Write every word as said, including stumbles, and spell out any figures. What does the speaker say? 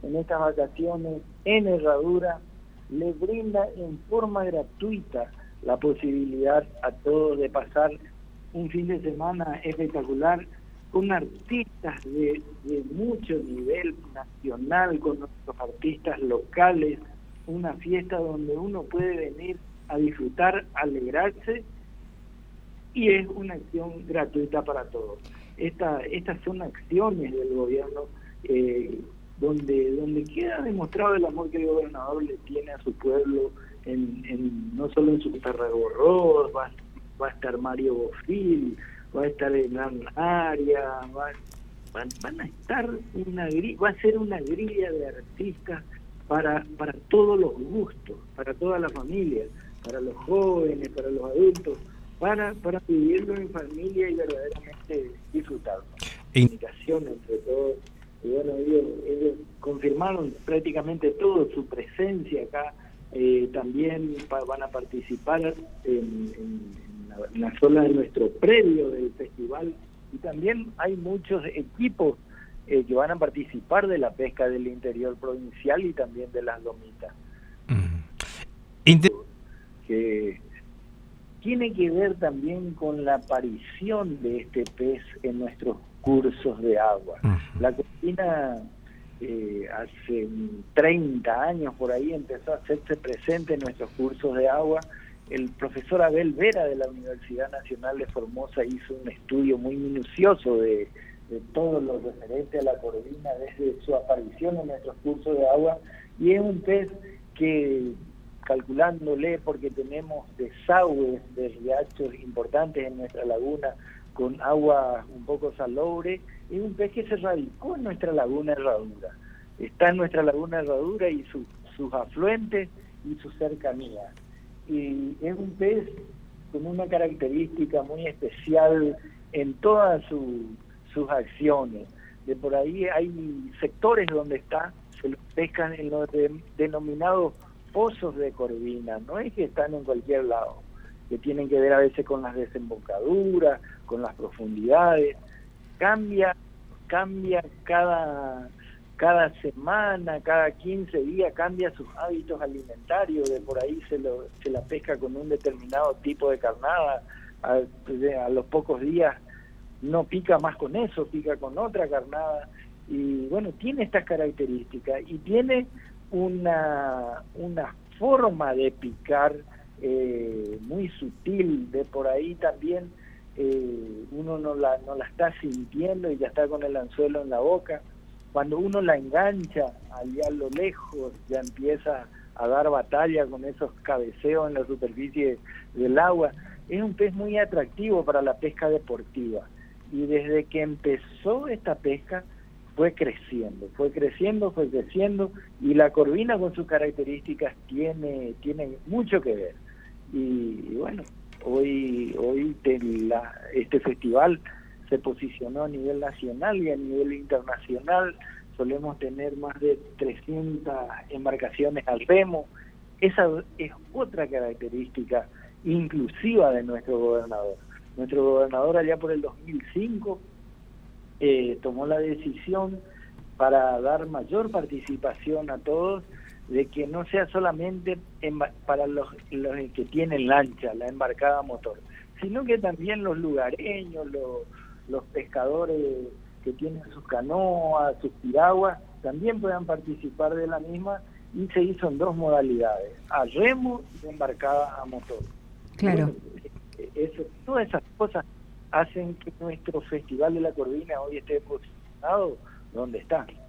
en estas vacaciones en Herradura, le brinda en forma gratuita la posibilidad a todos de pasar un fin de semana espectacular con artistas de, de mucho nivel nacional, con nuestros artistas locales, una fiesta donde uno puede venir a disfrutar, alegrarse, y es una acción gratuita para todos. Esta, estas son acciones del gobierno eh, donde, donde queda demostrado el amor que el gobernador le tiene a su pueblo, en, en, no solo en su Tarragorros, va, va a estar Mario Bofil, va a estar Hernán Arias, va, van, van a estar una va a ser una grilla de artistas para, para todos los gustos, para toda la familia, para los jóvenes, para los adultos, para, para vivirlo en familia y verdaderamente disfrutarlo. Comunicación entre todos. Y bueno, ellos, ellos confirmaron prácticamente todo, su presencia acá. Eh, también pa, van a participar en, en, en, la, en la zona de nuestro predio del festival, y también hay muchos equipos eh, que van a participar de la pesca del interior provincial y también de las lomitas. Mm. Inter que tiene que ver también con la aparición de este pez en nuestros cursos de agua. Uh-huh. La corvina eh, hace treinta años por ahí empezó a hacerse presente en nuestros cursos de agua. El profesor Abel Vera de la Universidad Nacional de Formosa hizo un estudio muy minucioso de, de todo lo referente a la corvina desde su aparición en nuestros cursos de agua, y es un pez que, calculándole, porque tenemos desagües de riachos importantes en nuestra laguna con agua un poco salobre, es un pez que se radicó en nuestra laguna Herradura. Está en nuestra laguna Herradura y su, sus afluentes y su cercanía. Y es un pez con una característica muy especial en todas su, sus acciones. De por ahí hay sectores donde está, se los pescan en los de, denominados pozos de corvina, no es que están en cualquier lado, que tienen que ver a veces con las desembocaduras, con las profundidades. Cambia, cambia cada, cada semana, cada quince días, cambia sus hábitos alimentarios. De por ahí se, lo, se la pesca con un determinado tipo de carnada, a, a los pocos días no pica más con eso, pica con otra carnada, y bueno, tiene estas características, y tiene una, una forma de picar eh, muy sutil. De por ahí también eh, uno no la, no la está sintiendo y ya está con el anzuelo en la boca. Cuando uno la engancha allá a lo lejos, ya empieza a dar batalla con esos cabeceos en la superficie del agua. Es un pez muy atractivo para la pesca deportiva, y desde que empezó esta pesca fue creciendo, fue creciendo, fue creciendo, y la corvina con sus características tiene, tiene mucho que ver. Y, y bueno, hoy, hoy de la, este festival se posicionó a nivel nacional y a nivel internacional. Solemos tener más de trescientas embarcaciones al remo. Esa es otra característica inclusiva de nuestro gobernador. Nuestro gobernador allá por el dos mil cinco Eh, tomó la decisión para dar mayor participación a todos, de que no sea solamente para los, los que tienen lancha, la embarcada motor, sino que también los lugareños, los, los pescadores que tienen sus canoas, sus piraguas, también puedan participar de la misma, y se hizo en dos modalidades, a remo y embarcada a motor. Claro. Bueno, eso, todas esas cosas hacen que nuestro Festival de la Corvina hoy esté posicionado donde está.